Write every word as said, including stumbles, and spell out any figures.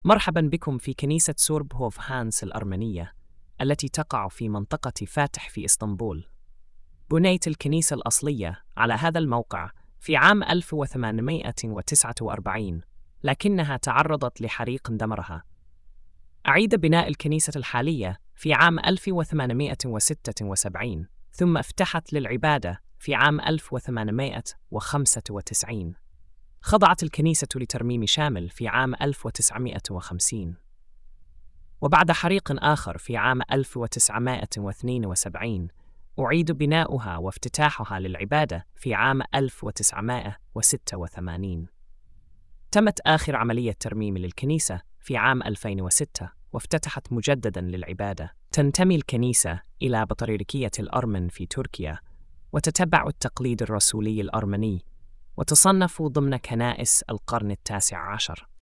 مرحبا بكم في كنيسة سوربهوف هانس الأرمنية التي تقع في منطقة فاتح في إسطنبول. بنيت الكنيسة الأصلية على هذا الموقع في عام ألف وثمانمائة وتسعة وأربعين، لكنها تعرضت لحريق دمرها. أعيد بناء الكنيسة الحالية في عام ألف وثمانمائة وستة وسبعين، ثم افتتحت للعبادة في عام ألف وثمانمائة وخمسة وتسعين. خضعت الكنيسة لترميم شامل في عام ألف وتسعمائة وخمسين، وبعد حريق آخر في عام ألف وتسعمائة واثنين وسبعين أعيد بناؤها وافتتاحها للعبادة في عام ألف وتسعمائة وستة وثمانين. تمت آخر عملية ترميم للكنيسة في عام ألفين وستة وافتتحت مجدداً للعبادة. تنتمي الكنيسة إلى بطريركية الأرمن في تركيا، وتتبع التقليد الرسولي الأرمني، وتصنف ضمن كنائس القرن التاسع عشر.